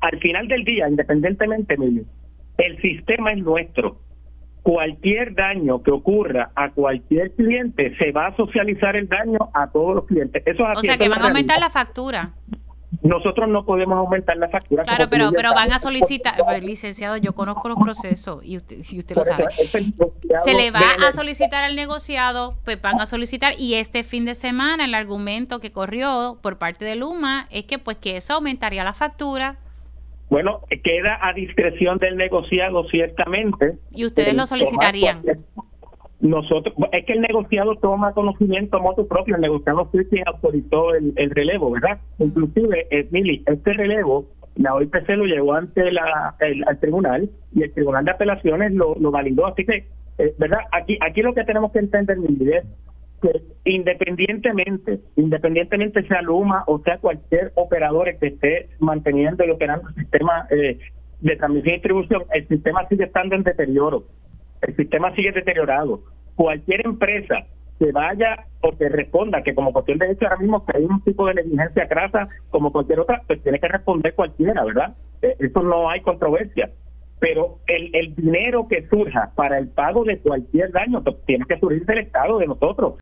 al final del día, independientemente, Emilio, el sistema es nuestro. Cualquier daño que ocurra a cualquier cliente, se va a socializar el daño a todos los clientes. Eso es así. O sea, que van a aumentar la factura. Nosotros no podemos aumentar la factura. Claro, pero van a solicitar, licenciado, yo conozco los procesos y si usted lo sabe. Se le va a solicitar al negociado, pues van a solicitar, y este fin de semana el argumento que corrió por parte de Luma es que pues que eso aumentaría la factura. Bueno, queda a discreción del negociado, ciertamente. ¿Y ustedes lo solicitarían? Nosotros, es que el negociado toma conocimiento motu propio. El negociado fue quien autorizó el relevo, ¿verdad? Inclusive, Mili, este relevo, la OIPC lo llevó ante al tribunal, y el tribunal de apelaciones lo validó. Así que, ¿verdad? Aquí lo que tenemos que entender, Mili, es que independientemente sea Luma o sea cualquier operador que esté manteniendo y operando el sistema de transmisión y distribución, el sistema sigue estando en deterioro. El sistema sigue deteriorado. Cualquier empresa que vaya o que responda, que como cuestión de hecho ahora mismo que hay un tipo de negligencia crasa como cualquier otra, pues tiene que responder cualquiera, ¿verdad? Eso no hay controversia. Pero el dinero que surja para el pago de cualquier daño, pues, tiene que surgir del Estado, de nosotros.